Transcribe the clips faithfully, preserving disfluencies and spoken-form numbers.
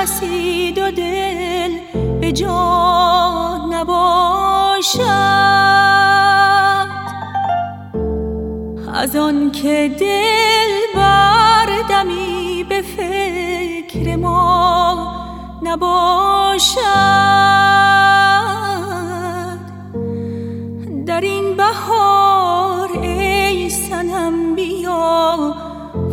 رسید و دل به جا نباشد، از آن که دل بردمی به فکر ما نباشد. در این بهار ای صنم بیا و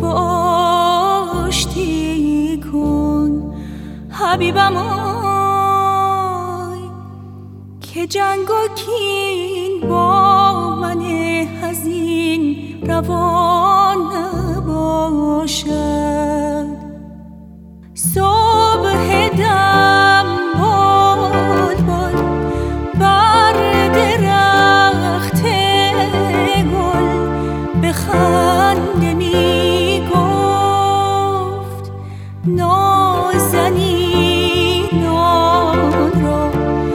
آشتی کن حبیبم آی، که جنگ و کین با من حزین روان نباشد. صبح دم بال بال بر درخت گل به خنده می گفت، نازنینان را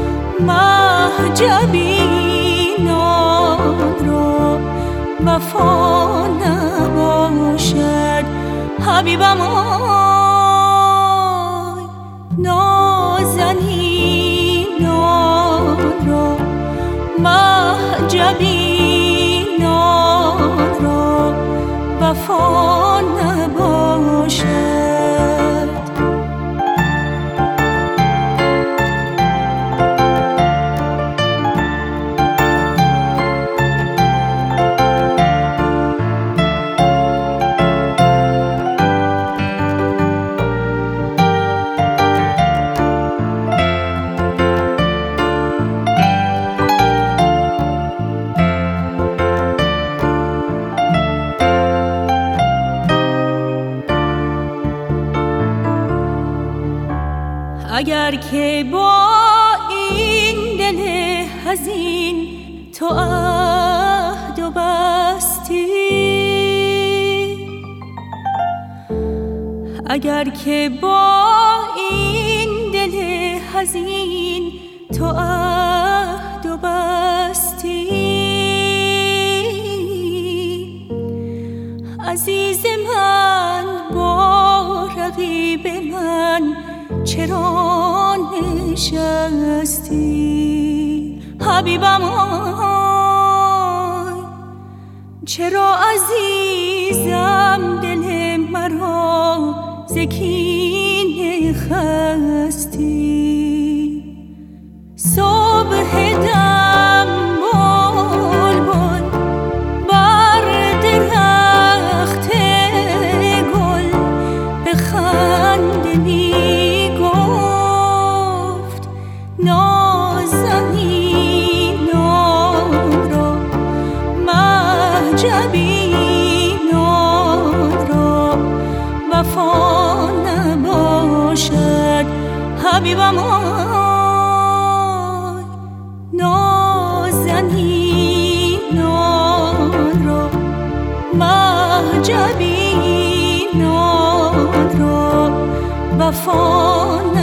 مهجبینان را وفا نباشد حبیبم آی، نازنینان را مهجبینان را وفا نباشد. اگر که با این دل حزین تو عهد و بستی، اگر که با این دل حزین تو عهد و بستی، عزیز من با رقیب من چرا نشستی حبیبم آی، چرا عزیزم دل مرا ز کینه خستی. صبح دم بال بال بر درخت گل به خنده می گفت، نازنینان را مهجبینان را وفا نباشد حبیبم آی، نازنینان را مهجبینان را وفا